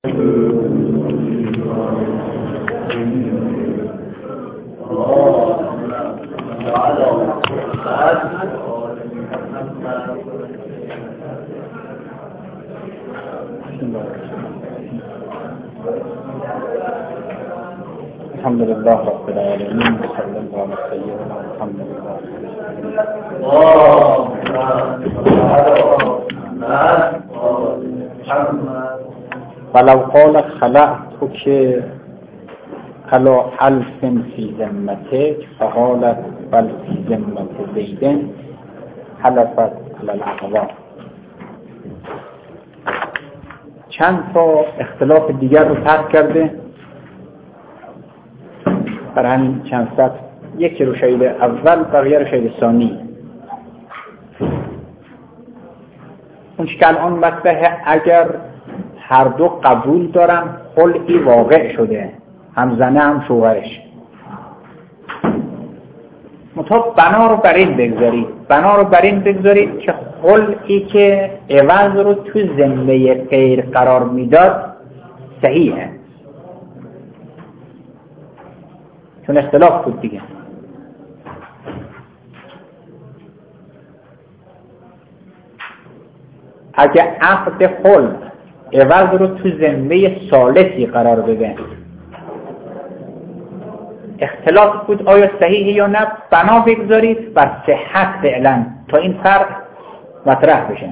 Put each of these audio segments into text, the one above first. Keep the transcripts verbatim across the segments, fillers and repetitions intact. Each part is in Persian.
الحمد لله رب العالمين صلى الله على سيدنا محمد ولو قال خلعتك على ألف في ذمتك فقالت بل في ذمة زيد حلفت على الأعضاء. چند تا اختلاف دیگر رو طرح کرده برای همین چند سطح، یکی رو شهید اول بقیه رو شهید ثانی. اون که الان مطرحه اگر هر دو قبول دارن خلعی واقع شده، هم زنه هم شوهرش، مطابق بنا رو بر این بگذارید بنا رو بر این بگذارید که خلعی که عوض رو تو ذمه غیر قرار میداد صحیحه، چون اختلاف بود دیگه. اگه عقد خلع عوض رو تو ذمه ثالثی قرار بده، اختلاف بود آیا صحیحه یا نه، بنا بگذارید بر صحت فعلا تا این فرق مطرح بشه.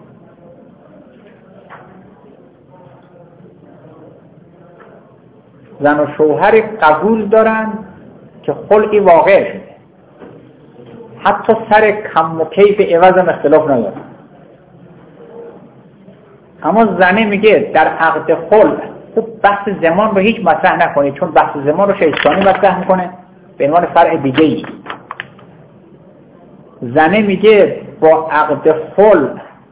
زن و شوهر قبول دارن که خلعی واقع شده، حتی سر کم و کیف عوض هم اختلاف ندارن. اما زنه میگه در عقد خلع خوب بحث زمان رو هیچ مطرح نکنید، چون بحث زمان رو شیطانی مطرح میکنه به عنوان فرع دیگه ای. زنه میگه با عقد خلع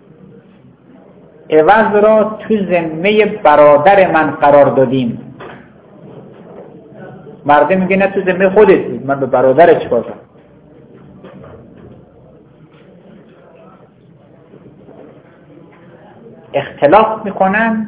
عوض را تو ذمه برادر من قرار دادیم. مرده میگه نه تو ذمه خودت بود، من به برادرت چیکار کنم. اختلاف میکنن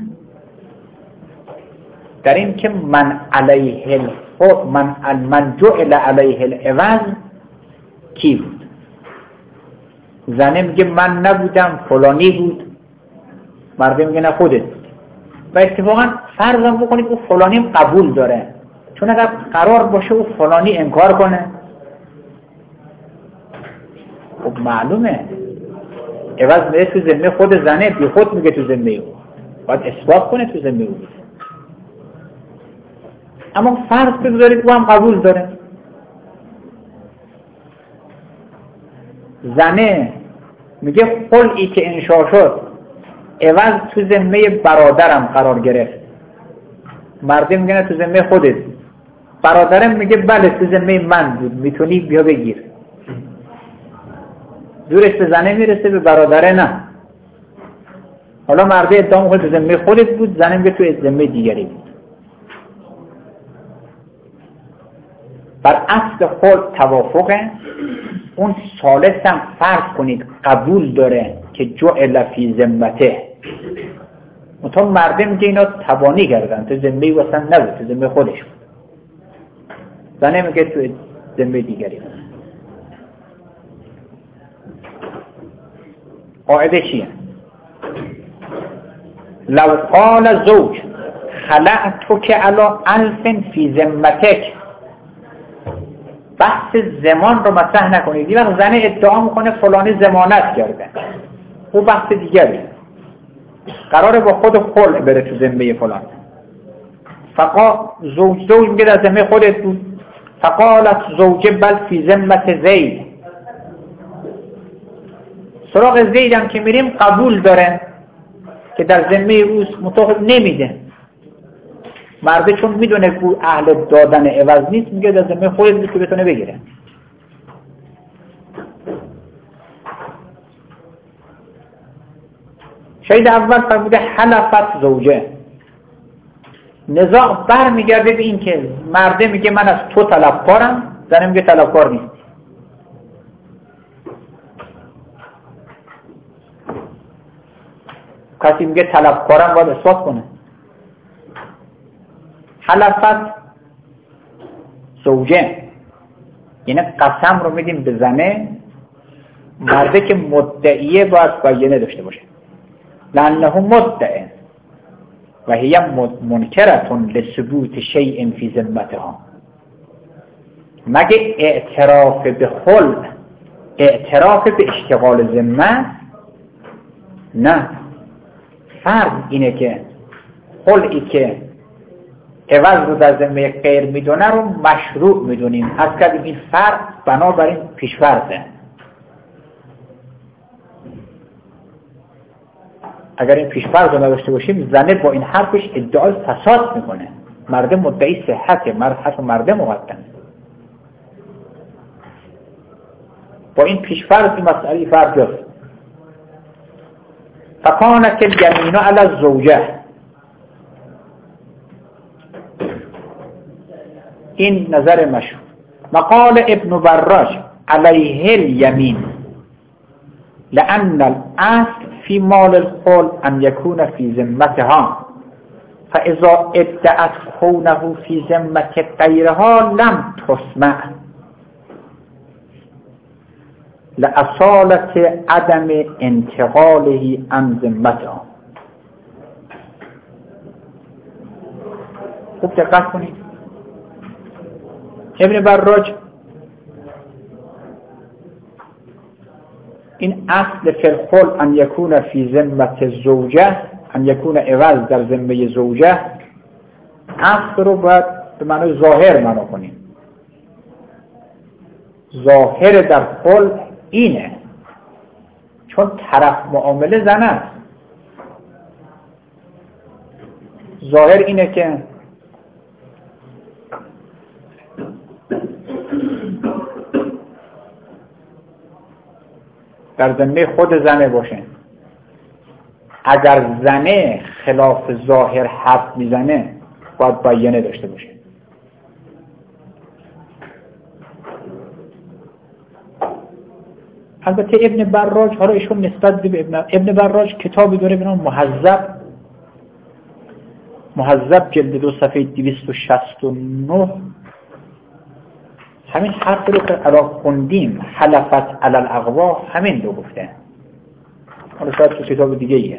در این که من علیه الخلع من من جعل علیه العوض کی بود. زنه میگه من نبودم فلانی بود، مرده میگه نه خودت بود. و اتفاقا فرضم بکنید او فلانی قبول داره، چون اگر قرار باشه او فلانی انکار کنه خب معلومه عوض میگه تو ذمه خود زنه، بی خود میگه تو ذمه او، باید اثبات کنه تو ذمه او. اما فرض بگذارید او هم قبول داره، زنه میگه خلعی که انشا شد عوض تو ذمه برادرم قرار گرفت، مرده میگه نه تو ذمه خودت، برادرم میگه بله تو ذمه من بود، میتونی بیا بگیر. زورش به زنه میرسه، به برادره نه. حالا مرده ادعا میکنه تو ذمه خودت بود، زنه میگه تو ذمه دیگری بود. بر اصل خلع توافقه. اون ثالث هم فرض کنید قبول داره که جعل فی ذمته، منتها مرده میگه اینا تبانی کردن، تو ذمه واسه نبود، تو ذمه خودش بود. زنه میگه تو ذمه دیگری بود. قاعده چیه؟ لو قال زوج خلعتک علی الف فی ذمتک، بحث زمان رو مطرح نکنید. یه وقت زنه ادعا میکنه فلانی ضمانت کرده، او بحث دیگری، قراره با خود خلع بره تو ذمه فلان. فقا زوج زوج میگه در ذمه خودت بود، فقالت زوجه بل فی ذمت زید. سراغ زیدم که میریم قبول داره که در ذمه اوست، مطابق نمیده. مرده چون میدونه که اهل دادن عوض نیست، میگه در ذمه خودت بود که بتونه بگیره. شاید اول فرموده حلفت زوجه. نزاع بر میگرده به این که مرده میگه من از تو طلبکارم، زنه میگه طلبکار نیست. کسی میگه طلبکارم باید اثبات کنه. حلفت زوجه، یعنی قسم رو میدیم به زنه، مرده که مدعیه باید بینه داشته باشه. لانه مدعه و هی منکرتون لثبوت شیء فی ذمتها. مگه اعتراف به خلع اعتراف به اشتغال ذمه؟ نه، فرض اینه که خلعی که عوض رو در ذمه غیر میدونه رو مشروع میدونیم. از کردیم این فرض بنابراین پیشفرضه. اگر این پیشفرض رو نداشته باشیم، زنه با این حرفش ادعای فساد میکنه. مرد مدعی صحته، مرد حرف مرد مقدم. با این پیشفرض این مسئله فرض است. فکانت الیمین علی الزوجه، این نظر مشهور. مقال ابن براج علیه الیمین لأن الاصل فی مال الخلع ان یکون فی ذمتها، فاذا ادعت کونه فی ذمت غیرها لم تسمع لأصالت عدم انتقاله عن ذمتها. خوب دقت کنید. ابن براج این اصل فی الخلع ان یکون فی ذمت زوجه، ان یکون عوض در ذمه زوجه، اصل رو باید به معنای ظاهر معنا کنیم. ظاهر در خلع اینه، چون طرف معامله زن است. ظاهر اینه که در ذمه خود زنه باشه. اگر زنه خلاف ظاهر حرف میزنه باید بیانه داشته باشه. البته ابن براج، حالا ایشون نسبت به ابن, ابن براج کتابی داره به نام مهذب، مهذب جلد دو صفحه دویست و شصت و نه، همین حرف رو که الان خوندیم حلفت علی الاقوا همین رو گفته. حالا شاید تو کتاب دیگه ایه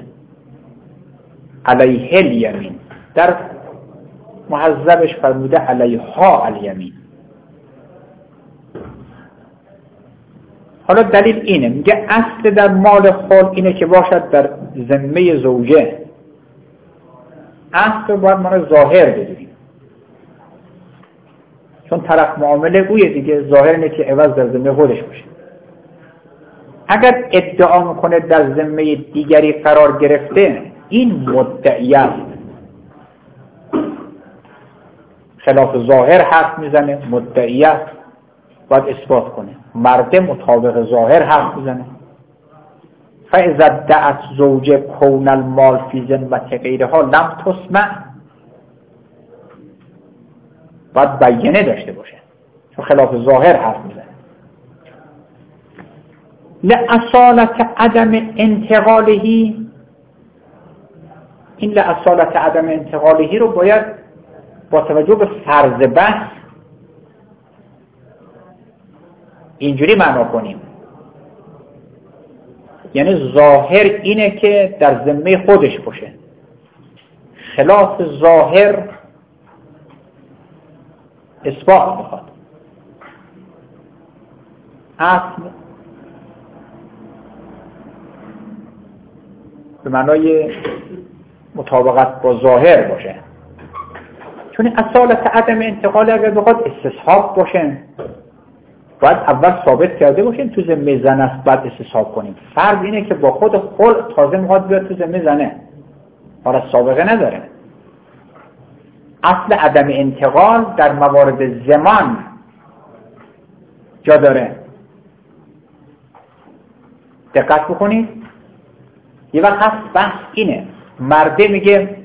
علیه الیمین، در مهذبش فرموده علیها الیمین. حالا دلیل اینه، میگه اصل در مال خلع اینه که باشد در ذمه زوجه. اصل رو باید ما ظاهر بدونیم، چون طرف معامله اویه دیگه. ظاهر اینه که عوض در ذمه خودش باشه. اگر ادعا میکنه در ذمه دیگری قرار گرفته، این مدعی است، خلاف ظاهر حرف میزنه، مدعی است، باید اثبات کنه. مرد مطابق ظاهر حرف میزنه. فاذا ادعت زوجه کون المال فی ذمت غیرها لم تسمع، باید بیانه داشته باشه، چون خلاف ظاهر حرف میزنه. لأصالت عدم انتقالهی، این لأصالت عدم انتقالهی رو باید با توجه به فرض بحث اینجوری معنا کنیم، یعنی ظاهر اینه که در ذمه خودش باشه، خلاف ظاهر اثبات میخواد. اصل به معنای مطابقت با ظاهر باشه، چون اصالت عدم انتقال اگر بخواد استصحاب باشه باید اول ثابت کرده باشیم تو ذمه زن است، بعد استصحاب کنیم. فرض اینه که با خود خلع تازه میخواد بیاد تو ذمه زنه، حالا سابقه نداره. اصل عدم انتقال در موارد زمان جا داره. دقت بکنید. یه وقت هست بحث اینه، مرده میگه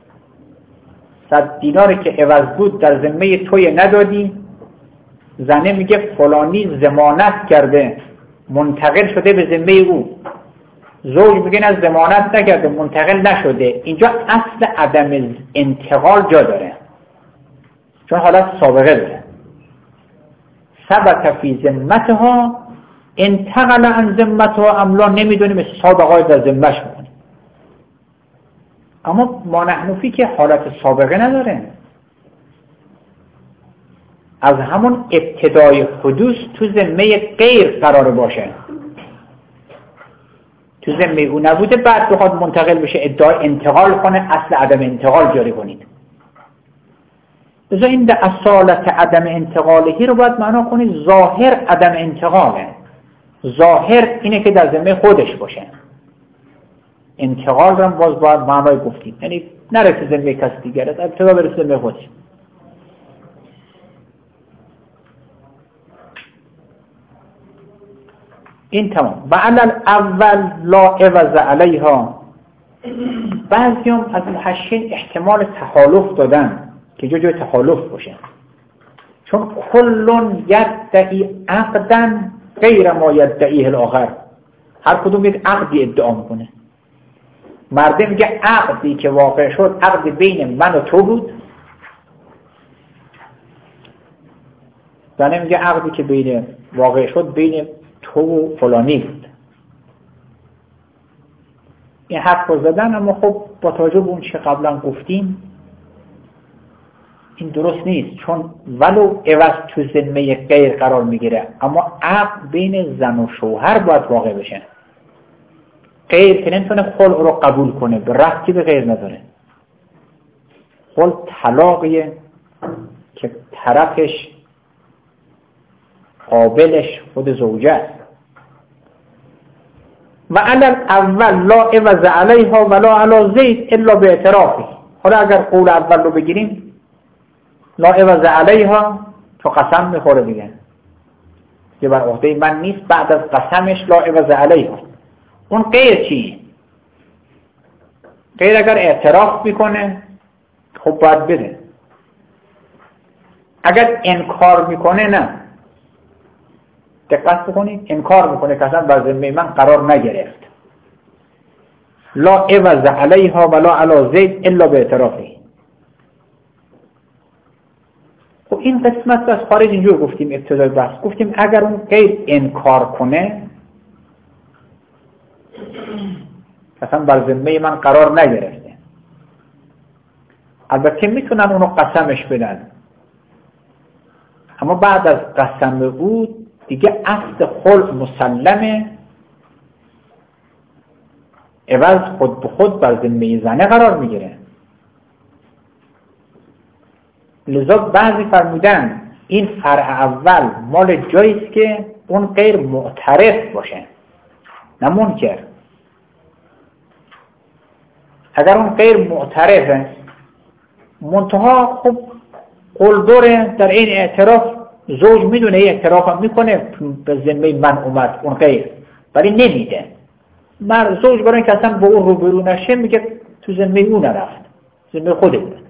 صد دیناری که عوض بود در ذمه توی ندادی، زنه میگه فلانی ضمانت کرده منتقل شده به ذمه او، زوج میگه نه ضمانت نکرده منتقل نشده. اینجا اصل عدم انتقال جا داره. چون حالت سابقه داره. ثبت فی ذمتها انتقل عن ذمتها املا، نمیدونیم سابقه در ذمهش بکنیم. اما ما نحنفی که حالت سابقه نداره، از همون ابتدای حدوث تو ذمه غیر قرار باشه، تو ذمه او نبوده بعد بخواد منتقل بشه ادعای انتقال کنه، اصل عدم انتقال جاری کنید. بذار این در اصالت عدم انتقالهی رو باید معنا کنید ظاهر عدم انتقاله. ظاهر اینه که در ذمه خودش باشه. انتقال رو باز باید معنای گفتید، یعنی نره تو ذمه کسی دیگره، در ابتدا بره تو ذمه خودش. این تمام. و علل اول لا عوض علیها. بعضی هم از محشین احتمال تحالف دادن که جا جای تحالف باشه، چون کلون یدعی عقدا غیر ما یدعیه الاخر. هر کدوم یک عقدی ادعا میکنه. مرده میگه عقدی که واقع شد عقد بین من و تو بود، زنه میگه عقدی که بین واقع شد بین تو و فلانی بود. این حرف رو زدن، اما خب با توجه به اون چه قبلا گفتیم این درست نیست، چون ولو عوض تو ذمه غیر قرار میگیره اما عقد بین زن و شوهر باید واقع بشه. غیر که نمیتونه خلع رو قبول کنه، به ربطی به غیر نداره. خلع طلاقیه که طرفش قابلش خود زوجه است. و علل اول لا عوض علیها ولا علی زید الا به اعترافی. حالا اگر قول اول رو بگیریم لا عوض علیها، تو قسم میخوره دیگه که بر عهده من نیست، بعد از قسمش لا عوض علیها. اون غیر چیه؟ غیر اگر اعتراف میکنه خب باید بده، اگر انکار میکنه نه. دقت بکنید، انکار میکنه که اصلا بر ذمه من قرار نگرفت. لا عوض علیها ولا علی زید الا به اعترافی. خب این قسمت از خارج اینجور گفتیم ابتدای بحث، گفتیم اگر اون غیر انکار کنه اصلا بر ذمه من قرار نگرفته، البته میتونن اونو قسمش بدن، اما بعد از قسم او دیگه اصل خلع مسلمه، عوض خود به خود بر ذمه زنه قرار میگیره. لذا بعضی فرمودن این فرع اول مال جاییست که اون غیر معترف باشه نه منکر. اگر اون غیر معترفه منتها خب قلدره در این اعتراف، زوج میدونه این اعتراف هم میکنه به ذمه من اومد اون غیر، ولی نمیده. مرد زوج برای که اصلا با اون روبرو نشه میگه تو ذمه اون نرفت، ذمه خوده بود.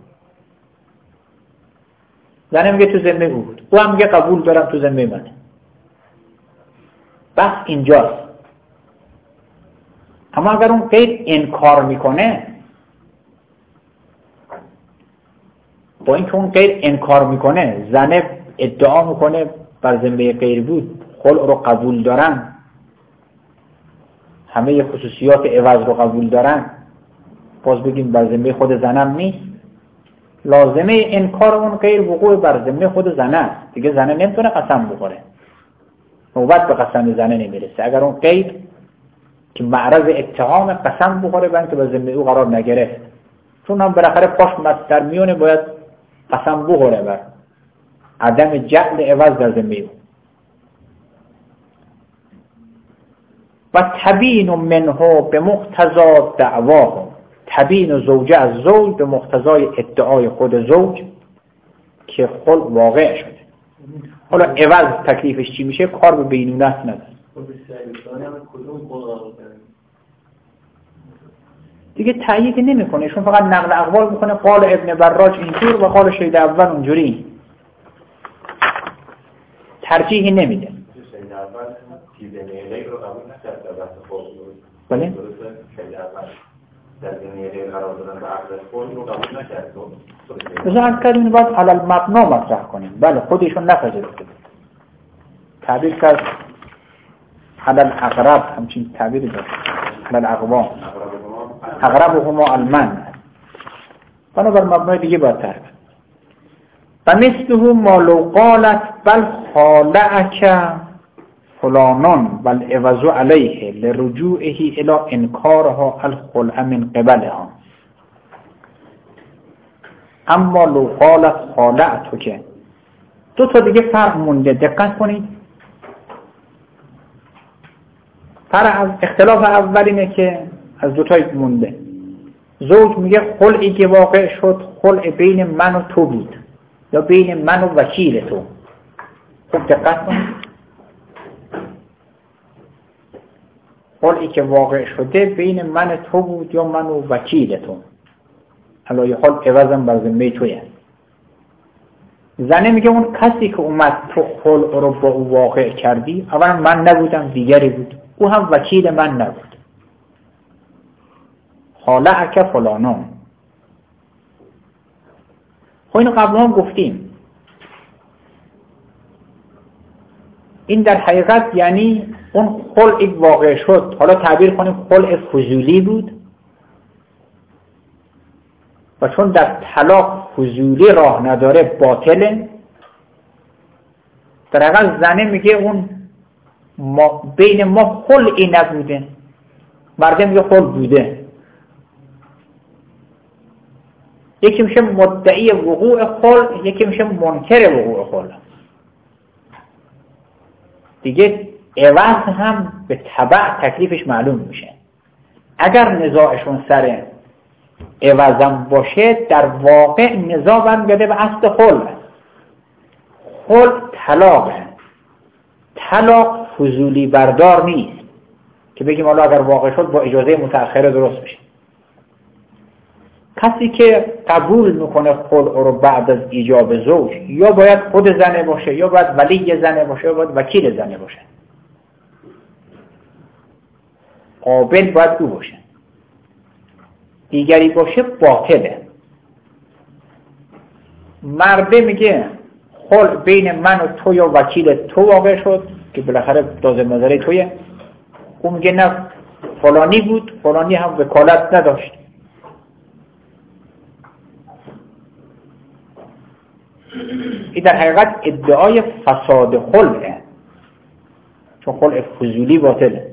زنه میگه تو ذمه او بود، او هم میگه قبول دارم تو ذمه منه. بس اینجاست. اما اگر اون غیر انکار میکنه، با اینکه اون غیر انکار میکنه زنه ادعا میکنه بر ذمه غیر بود، خلع رو قبول دارن، همه خصوصیات عوض رو قبول دارن، باز بگیم بر ذمه خود زنم نیست. لازمه انکار اون غیر وقوع بر ذمه خود زنه است، دیگه زنه نمیتونه قسم بخوره، نوبت به قسم زنه نمیرسه. اگر اون غیر که معرض اتهام قسم بخوره بلکه به ذمه او قرار نگرفت، چون هم بالاخره پاش مستر میونه باید قسم بخوره بر عدم جعل عوض در ذمه او. و تبین منه به مقتضا دعواه، تبین زوجه از زوج به مقتضای ادعای خود زوج که خلع واقع شده. حالا عوض تکلیفش چی میشه کار به بینونت نداره. دیگه تأیید نمیکنه، چون فقط نقل اقوال میکنه، قال ابن براج اینجور و قال شهید اول اونجوری، ترجیحی نمیده. بله؟ در زمینه غیر قرار دادن به عقل خود رو قبول نکرد. مثلا از کردیم باید علال مبنا مطرح کنیم. بله خودشون نپذیرفته تعبیر کرد علال اقرب، همچین تعبیری داشت علال اقوام اقرب هما المن، بنابر مبنای دیگه باید تعبیر. و مثله ما لو قالت بل خالعک فلانان بل عوض علیه لرجوعه الى انکارها الخلع من قبلها. اما لو قالت خالعتو که دو تا دیگه فرق مونده، دقت کنید. فرق اختلاف اول اینه که از دو تایی مونده. زوج میگه خلعی که واقع شد خلع بین من و تو بود یا بین من و وکیل تو. خوب دقت کنید، خلعی که واقع شده بین من تو بود یا من و وکیل تو، علایه حال عوضم بر ذمه تویه. زنه میگه اون کسی که اومد تو خلع رو با او واقع کردی اولا من نبودم، دیگری بود، او هم وکیل من نبود. خالعک فلانان، خب اینو قبل هم گفتیم. این در حقیقت یعنی اون خلعی واقع شد، حالا تعبیر کنیم خلع فضولی بود و چون در طلاق فضولی راه نداره باطله. در حقیقت زنه میگه اون ما بین ما خلعی نبوده، مرده میگه خلع بوده. یکی میشه مدعی وقوع خلع، یکی میشه منکر وقوع خلع. دیگه عوض هم به تبع تکلیفش معلوم میشه. اگر نزاعشون سر عوضم باشه در واقع نزاع برمیگرده به اصل خلع. خلع طلاقه، طلاق فضولی بردار نیست که بگیم حالا اگر واقع شد با اجازه متأخره درست میشه. کسی که قبول میکنه خلع رو بعد از ایجاب زوج یا باید خود زنه باشه یا باید ولی زنه باشه یا باید وکیل زنه باشه. قابل باید او باشه، دیگری باشه باطله. مرده میگه خلع بین من و تو یا وکیل تو واقع شد که بالاخره داز نظره تویه. اون میگه نه فلانی بود، فلانی هم وکالت نداشت. این در حقیقت ادعای فساد خلعه، چون خلع فضولی باطله.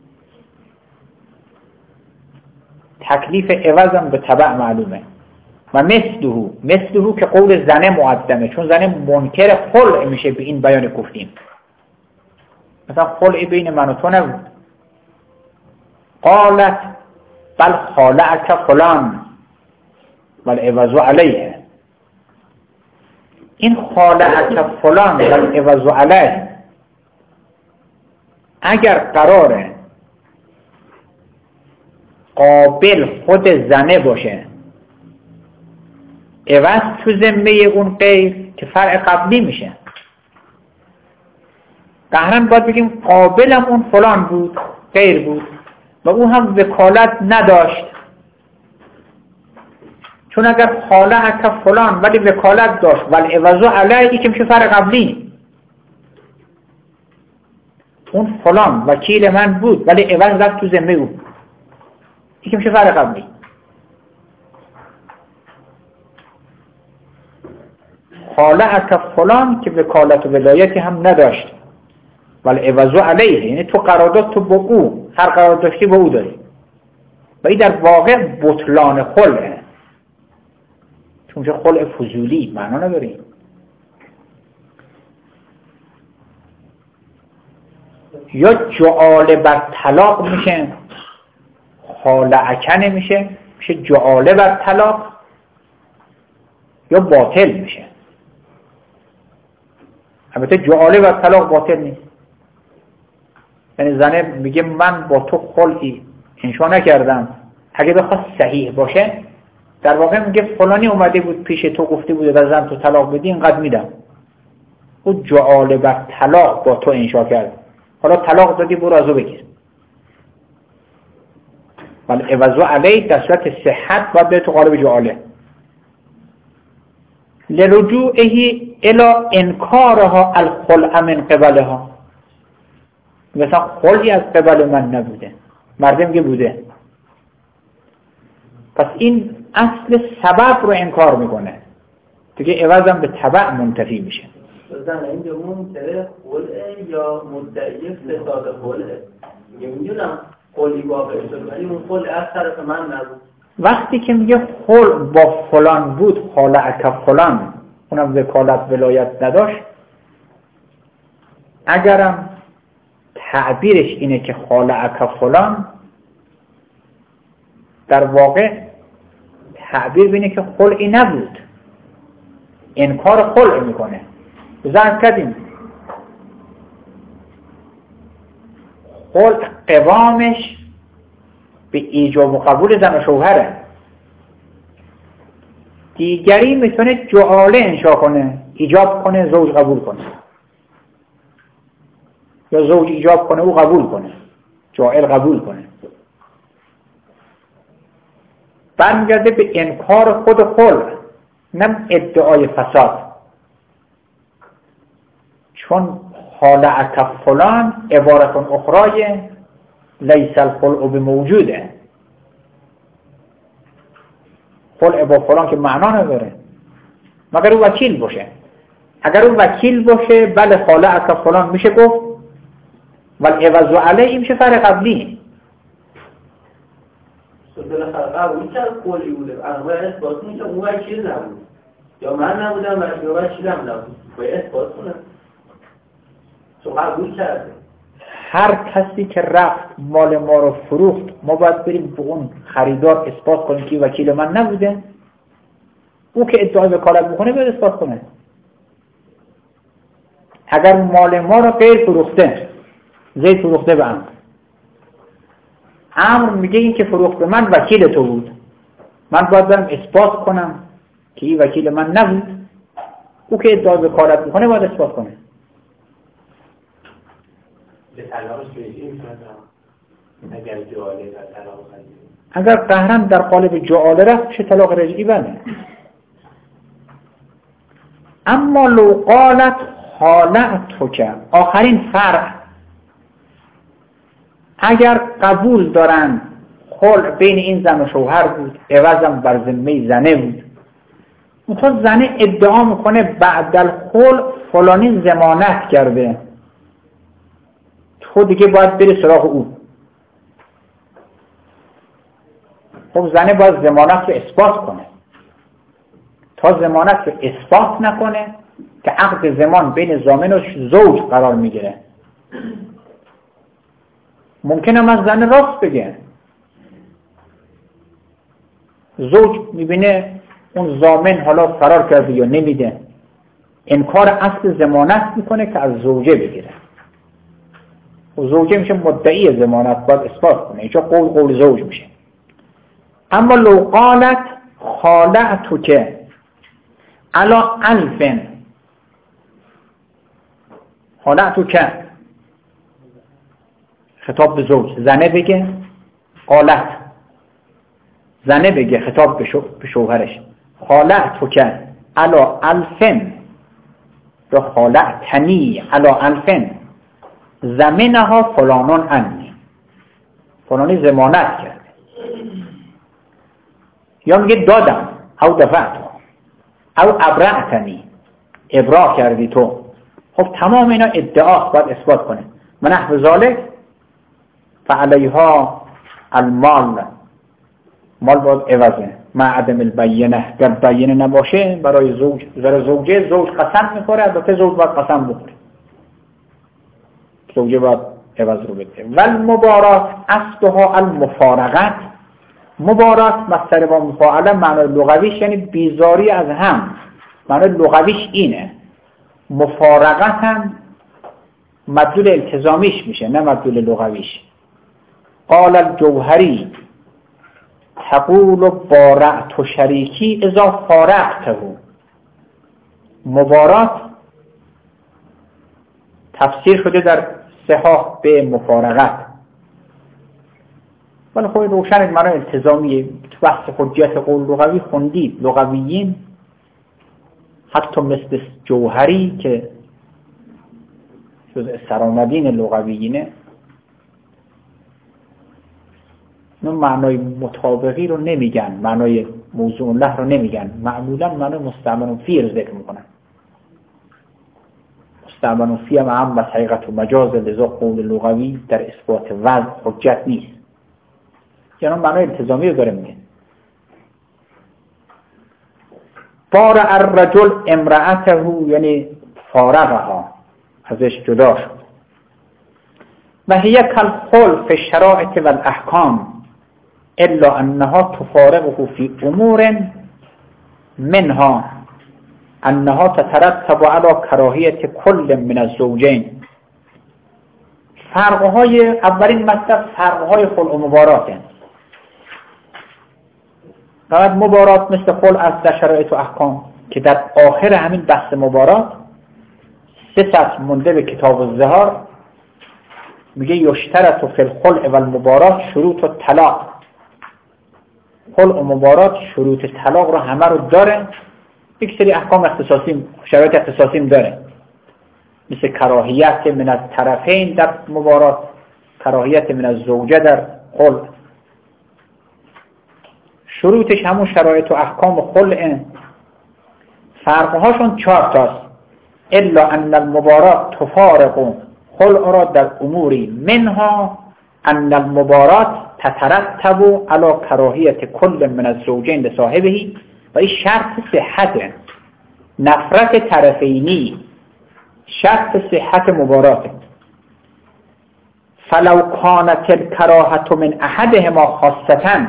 تکلیف عوضم به تبع معلومه. و مثله، مثله که قول زنه مقدمه، چون زنه منکر خلع میشه به این بیان گفتیم. مثلا خلع بین من و تو نبود. قالت بل خالعک فلان بل عوض علیه. این خالعک فلان بل عوض علیه اگر قراره قابل خود زنه باشه عوض تو ذمه اون غیر که فرع قبلی میشه. قهرن باید بگیم قابلم اون فلان بود، غیر بود و اون هم وکالت نداشت. چون اگر خالعک فلان ولی وکالت داشت ولی عوض علیه که میشه فرع قبلی. اون فلان وکیل من بود ولی عوض رفت تو ذمه او، این که میشه فرع قبلی. خالعک فلان که وکالت و ولایتی هم نداشت ولی عوض علیه، یعنی تو قرارداد تو با او هر قرار داشتی با او داری و این در واقع بطلان خلعه، چون چه خلع فضولی معنا نداری. یا جعاله بر طلاق میشه، خالعک نمیشه، میشه جعاله بر طلاق، یا باطل میشه. البته جعاله بر طلاق باطل نیست. یعنی زنه میگه من با تو خلعی انشا نکردم، اگه بخواد صحیح باشه در واقع میگه فلانی اومده بود پیش تو گفته بود و زن تو طلاق بدی اینقدر میدم. او جعاله بر طلاق با تو انشا کرد، حالا طلاق دادی برو ازو بگیر. ولی عوض علیه در صورت صحت باید بره تو قالب جعاله. لرجوعه الى انکارها الخلع من قبلها، مثلا خلعی از قبل من نبوده، مردم میگه بوده، پس این اصل سبب رو انکار میکنه دیگه، عوضم به تبع منتفی میشه. زن اینجا منکره خلعه یا مدعی فساد خلعه؟ میدونم خلعی واقع شد ولی اون خلع از طرف من نبود. وقتی که میگه خلع با فلان بود، خالعک فلان، اونم وکالت ولایت نداشت، اگرم تعبیرش اینه که خالعک فلان، در واقع تعبیر بینه که خلعی نبود، انکار خلع میکنه. ذکر کردیم خلع قوامش به ایجاب و قبول زن و شوهره، دیگری میتونه جعاله انشا کنه، ایجاب کنه زوج قبول کنه، یا زوج ایجاب کنه او قبول کنه، جاعل قبول کنه. برمیگرده به انکار خود خلع، نه ادعای فساد، چون خالعک فلان عبارت اخرای لیس الخلع بموجوده. خلع با فلان که معنا نداره مگر او وکیل باشه. اگر او وکیل باشه بله خالعک فلان میشه گفت، ولی عوض علیه میشه فرع قبلی. بالاخره قبول کرد خلعی بوده، اما اثبات میشه اون وکیل نبود یا من نبودم و یا وکیلم نبود، باید اثبات کنه تو قبول کرده. هر کسی که رفت مال ما رو فروخت، ما باید بریم به اون خریدار اثبات کنیم که وکیل من نبوده. او که ادعای وکالت میکنه باید اثبات کنه. اگر مال ما رو غیر فروخته، زید فروخته به امر، امر میگه این که فروخت به من وکیل تو بود، من باید برم اثبات کنم که این وکیل من نبود. او که ادعای وکالت میکنه باید اثبات کنه. به طلاقش رجعی میتونه اگر جعاله در طلاق خریده، اگر قهرن در قالب جعاله رفت چه طلاق رجعی بله. اما لو قالت خالعتک، آخرین فرع، اگر قبول دارن خلع بین این زن و شوهر بود، عوضم بر ذمه زنه بود، اون زنه ادعا میکنه بعد الخلع فلانی ضمانت کرده، تو دیگه باید بری سراغ او. خب زنه باید ضمانت رو اثبات کنه. تا ضمانت رو اثبات نکنه که عقد ضمان بین ضامن و زوج قرار میگیره. ممکنه من زن راست بگه، زوج میبینه اون ضامن حالا فرار کرده یا نمیده، انکار اصل ضمانت میکنه که از زوجه بگیره. و زوجه میشه مدعی ضمانت، باید اثبات کنه، اینجا قول قول زوج میشه. اما لو قالت خالعتک علی الف، خالعتک خطاب به زوج، زنه بگه قالت، زنه بگه خطاب به, شو به شوهرش خالعتک علی الف یا خالعتنی علی الف زمینها فلانون انی، فلانی ضمانت کرده، یا میگه دادم او دفعتو او ابرعتنی، ابراع کردی تو. خب تمام اینا ادعاست، باید اثبات کنه. من نحو ذالک فعلیها المال، مال باید عوضه مع عدم البینه، گر بینه نباشه برای زوج، برای زوجه زوج قسم میخوره، البته زوج باید قسم بخوره، زوجه باید عوض رو بده. والمبارات اصلها المفارقت، مبارات مصدر با مفاعله معنی لغویش یعنی بیزاری از هم، معنی لغویش اینه. مفارقت هم مدلول التزامیش میشه نه مدلول لغویش. قال الجوهری تقول بارعت شریکی اذا فارقته، مبارات تفسیر شده در صحاح به مفارقت. ولی خب روشن معنای التزامی. تو بحث حجیت قول لغوی خوندید لغویین حتی مثل جوهری که جزء سرآمدین لغویینه اون معنای مطابقی رو نمیگن، معنای موضوع له رو نمیگن، معمولا معنای مستعمل فی رو ذکر میکنن. مستعمل فی هم هم بس حقیقت و مجاز، لذا قول لغوی در اثبات وضع حجت نیست، یعنی معنای التزامی رو داره میگه. فارع الرجل امرأته، یعنی فارغها، ازش جدا شد. و هی کالخلف فی الشرائع و الاحکام الا انها تفارقه فی امور منها انها تترتب على کراهیت کل من الزوجین. فرقهای اولین مطلب فرقهای خلع و مبارات. فقط مبارات مثل خلع است در شرایط و احکام که در آخر همین بحث مبارات سه سطر مونده به کتاب الظهار میگه یشترط فی الخلع و المبارات شروط الطلاق. خلع و مبارات شروط طلاق رو همه رو داره، یک سری احکام اختصاصی شرایط اختصاصی داره، مثل کراهیت من از طرفین در مبارات، کراهیت من از زوجه در خلع. شروطش همون شرایط و احکام خلع. فرقهاشون چهار تاست. الا ان المبارات تفارق خلع را در اموری منها ان المبارات تترتب على کراهیت کل من الزوجین لصاحبه. و این شرط صحت نفرت طرفینی، شرط صحت مبارات. فلو کانت الکراهة من احدهما خاصة،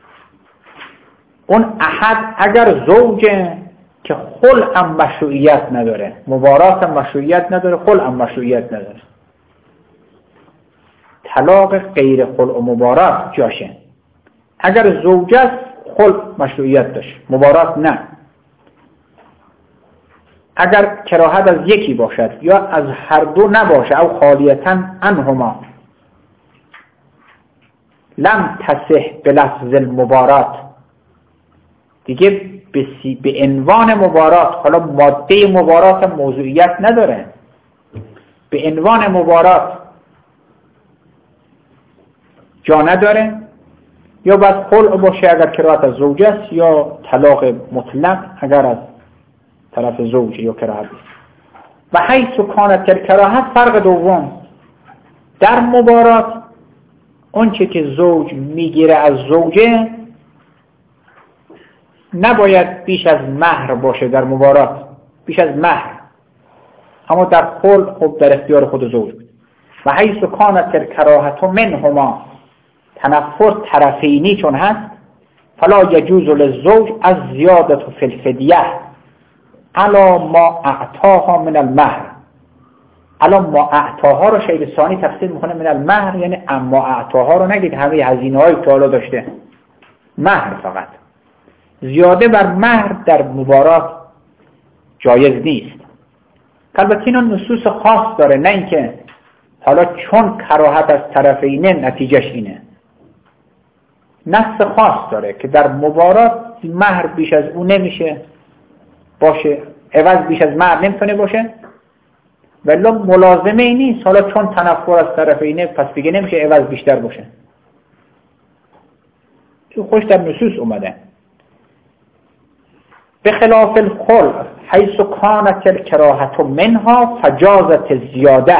اون احد اگر زوجه که خلع هم مشروعیت نداره، مبارات هم مشروعیت نداره، خلع هم مشروعیت نداره، طلاق غیر خلع و مبارات جاشه. اگر زوجه است خلع مشروعیت داشت، مبارات نه. اگر کراهت از یکی باشد یا از هر دو نباشه او خالیتاً عنهما لم تصح بلفظ المبارات، دیگه به عنوان مبارات، حالا ماده مبارات هم موضوعیت نداره، به عنوان مبارات جا نداره، یا باید خلع باشه اگر کراهت از زوجه است، یا طلاق مطلق اگر از طرف زوجه یا کراهت است. و حیث کانت الکراهت، فرق دوم در مبارات اون چه که زوج میگیره از زوجه نباید بیش از مهر باشه در مبارات، بیش از مهر، اما در خلع خب در اختیار خود زوج بود. و حیث کانت الکراهة منهما، تنفر طرفینی چون هست، فلا یجوز للزوج از زیادت فی الفدیه علی ما اعطاها من المهر. الان ما اعطاها رو شیخ ثانی تفسیر میکنه من المهر، یعنی اما اعطاها رو نگید همه هزینه هایی که حالا داشته، مهر فقط. زیاده بر مهر در مبارات جایز نیست. البته اینا نصوص خاص داره، نه اینکه حالا چون کراهت از طرفینه نتیجهش اینه. نص خاص داره که در مبارات مهر بیش از اون نمیشه باشه، عوض بیش از مهر نمیتونه باشه، ولی ملازمه ای نیست حالا چون تنفر از طرفینه پس دیگه نمیشه عوض بیشتر باشه. تو خوش در نصوص اومده. به خلاف الخلع حیث کانت الکراهة منها فجازت زیاده،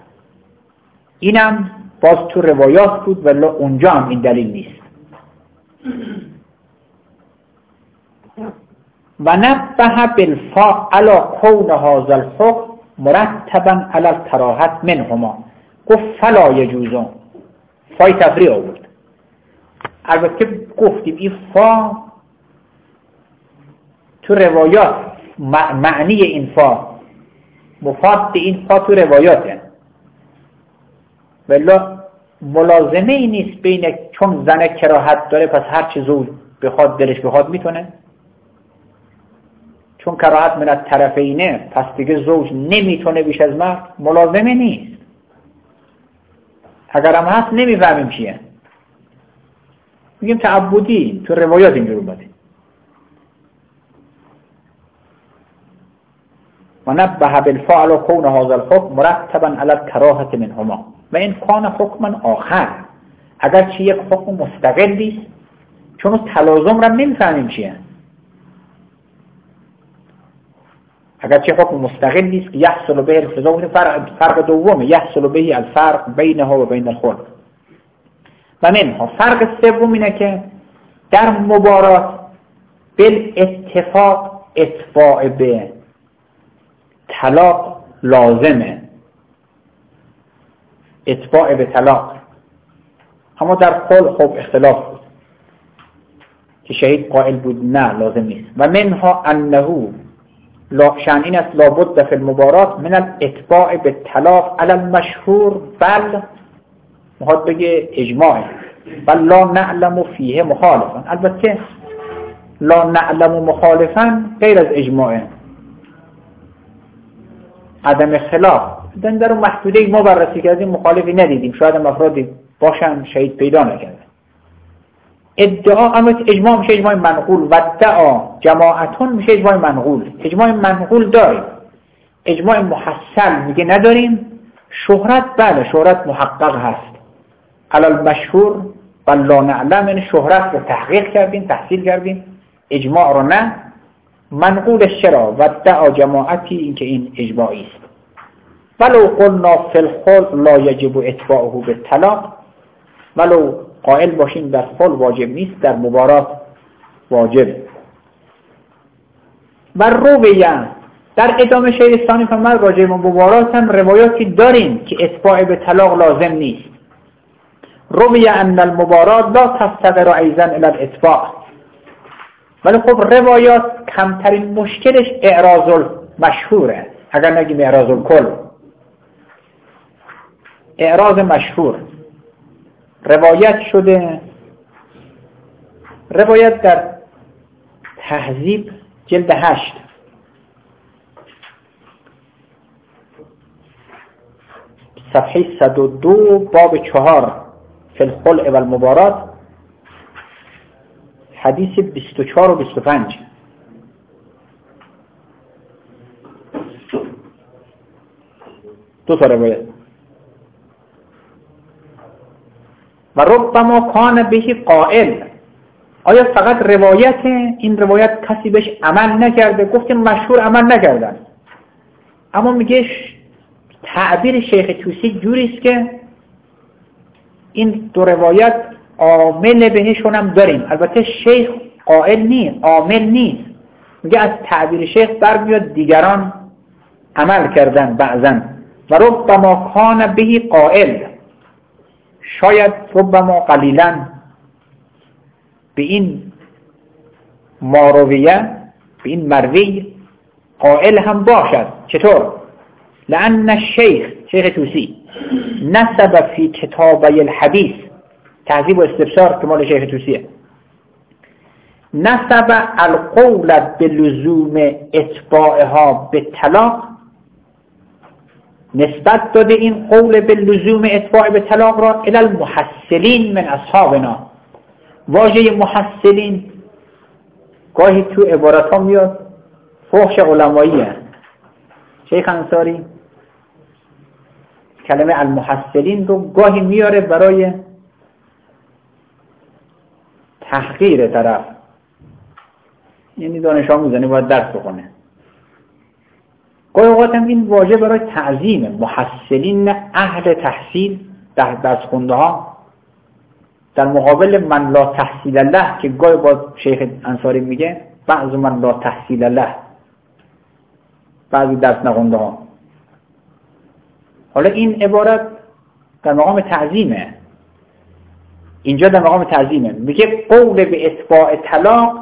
اینم باز تو روایات بود ولی اونجا هم این دلیل نیست. و نبه بالفاء علی کون هذا الحکم مرتبا علی الکراهة منهما، گفت فلا یجوزون، فای تفریع آورد. البته گفتیم این فا تو روایات معنی این فا مفاد این فا تو روایاته، ولی ملازمه ای نیست بین چون زن کراهت داره پس هر چی زوج بخواد دلش بخواد میتونه، چون کراهت من از طرفینه پس دیگه زوج نمیتونه بیش از مرد، ملازمه نیست. اگر هم هست نمیفهمیم چیه. میگیم تعبدی، تو روایات اینجور اومده. و نبه بالفعل و کون هذا الحکم مرتبا علی الکراهة منهما و این کان حکما آخر، اگر چه یک حکم مستقلی است، چون تلازم را نمیفهمیم چیه. اگر چه حکم مستقلی است که یحصل به التزام، فرق فرق دومه، یحصل به الفرق بینها و بین الخلق. و منها فرق سوم اینه که در مبارات بالاتفاق اتباع به طلاق لازمه، اتباع به طلاق. اما در خلع خب اختلاف بود که شهید قائل بود نه لازم نیست. و منها انه شأن این است لابد فی المبارات من الاتباع به طلاق علی المشهور، بل میخواد بگه اجماع، بل لا نعلم فیه مخالفا. البته لا نعلم مخالفا غیر از اجماع، عدم خلاف. دن در اون محدوده ما بررسی کردیم مخالفی ندیدیم، شاید هم افرادی باشن شهید پیدا نکردن. ادعا اما اجماع میشه اجماع منقول، و ادعا جماعتون میشه اجماع منقول. اجماع منقول داریم، اجماع محصل میگه نداریم. شهرت بله، شهرت محقق هست. علال مشهور بل لا نعلم، یعنی شهرت رو تحقیق کردیم، تحصیل کردیم، اجماع رو نه. منقولش چرا؟ و ادعا جماعتی، این که این اجماعی است. ولو قلنا فی الخلع لا یجب اتباعه بالطلاق، ولو قائل باشیم در خلع واجب نیست، در مبارات واجب. و رویه در ادامه شیرستانی فرمود راجع به مبارات هم روایاتی داریم که اتباع به طلاق لازم نیست. رویه ان المبارات لا تفتقر ایضا الی الاتباع، ولی خب روایات کمترین مشکلش اعراض المشهوره، اگر نگیم اعراض الکل، اعراض مشهور روایت شده. روایت در تهذیب جلد هشت صفحه صد و دو باب چهار فی الخلع و المبارات، حدیث بیست و چهار و بیست و پنج. دو تا روایت. و ربما کان بهی قائل، آیا فقط روایت این روایت کسی بهش عمل نکرده؟ گفتیم مشهور عمل نکردن، اما میگه تعبیر شیخ توسی جوریست که این دو روایت عامل بهشون هم داریم. البته شیخ قائل نیست، عامل نیست، میگه از تعبیر شیخ برمیاد دیگران عمل کردن بعضا. و ربما کان بهی قائل، شاید ربما قلیلا به این مارویه، به این مروی قائل هم باشد. چطور؟ لأن الشیخ شیخ توسی نسب فی کتابی الحدیث، تهذیب و استبصار که مال شیخ توسیه، نسب القول بلزوم اتباعها به طلاق، نسبت داده این قول به لزوم اتباع به طلاق را الی المحصلین من اصحابنا. واژه محصلین گاهی تو عبارت ها میاد فحش علمایی هست. شیخ انصاری کلمه المحصلین رو گاهی میاره برای تحقیر طرف، یعنی دانش آموزانی باید درس بخونه. گاهی اوقات هم این واژه برای تعظیم محصلین، اهل تحصیل در درس خونده ها، در مقابل من لا تحصیل له که گاهی با شیخ انصاری میگه بعض من لا تحصیل له، بعضی درس نخونده ها. حالا این عبارت در مقام تعظیمه، اینجا در مقام تعظیمه. میگه قول به اتباع طلاق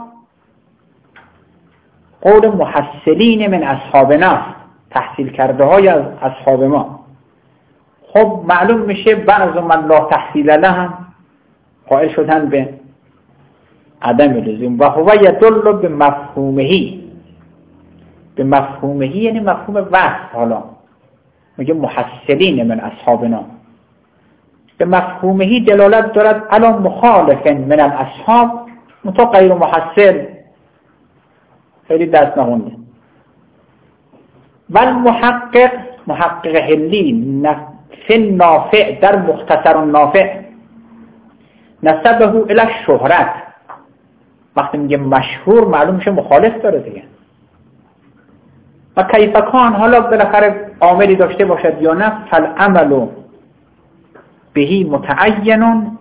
قول محصلین من اصحابنا، تحصیل کرده های از اصحاب ما. خب معلوم میشه بعض من لا تحصیل له هم قائل شدن به عدم لزوم. و هو یدل به مفهومهی، به مفهومهی یعنی مفهوم وصف. حالا میگه محصلین من اصحابنا، به مفهومهی دلالت دارد علی مخالف من الاصحاب متا غیر محصل، خیلی دست نخونده. و محقق محقق حلی نفع نافع در مختصر نافع نسبه الی شهرت، وقتی میگه مشهور معلوم میشه مخالف داره دیگه. و کیف کان، حالا بالاخره عاملی داشته باشد یا نه، فالعمل بهی متعین،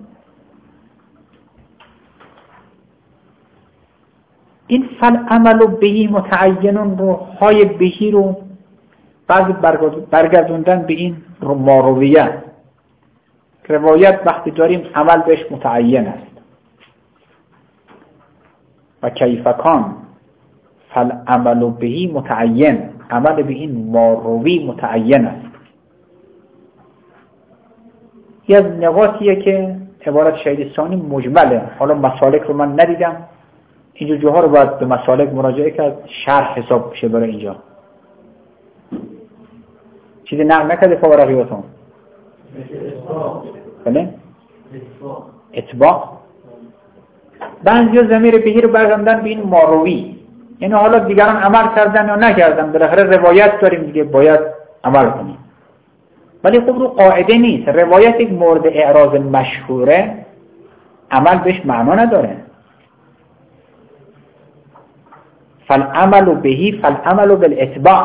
این فالعمل بهی متعین رو های بهی رو بعضی برگردوندن به این رو مارویه، روایت وقتی داریم عمل بهش متعین است. و کیف کان فالعمل بهی متعین، عمل به این ماروی متعین است. یه از نقاطیه که عبارت شهید ثانی مجمله، حالا مسالک رو من ندیدم، اینجا جاها رو باید به مسالک مراجعه کرد، شرح حساب بشه برای اینجا. چیزی نقل نکرده فوارقیاتون؟ بله؟ اتباع. بعضی ضمیر بهی رو برگردوندن به این ماروی، یعنی حالا دیگران عمل کردن یا نکردن، بالاخره روایت داریم دیگه باید عمل کنیم. ولی خب رو قاعده نیست، روایت یک مورد اعراض مشهوره، عمل بهش معنا نداره. فالعمل بهی فالعمل بالاتباع،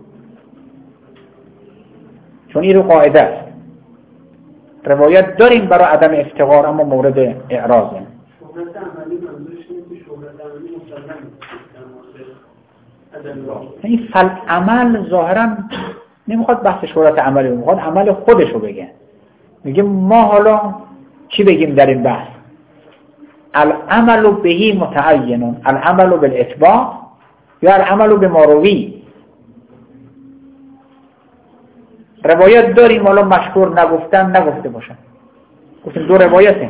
چون این رو قاعده است. روایت داریم برای عدم افتقار، اما مورد اعراضه. شهرت عملی منظورش اینه که شهرت عملی مسلمه. این فالعمل ظاهرا نمیخواد بحث شهرت عملی، میخواد عمل خودشو بگه. میگه ما حالا چی بگیم در این بحث؟ العمل بهی متعین، العمل بالاتباع یا العمل بماروی. روایت داریم حالا مشهور نگفتن نگفته باشن، گفتیم دو روایته،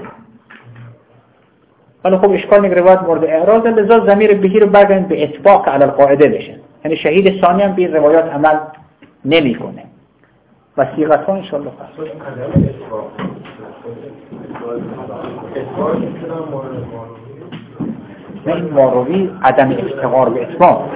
ولی خب اشکال میگه روایت مورد اعراض، لذا ضمیر بهی رو برگردیم به اتباع که علی القاعده بشه، یعنی شهید ثانی هم به این روایات عمل نمیکنه. و صیغت ها انشاءالله فرق نه، این ماروی عدم افتقار به اتباع.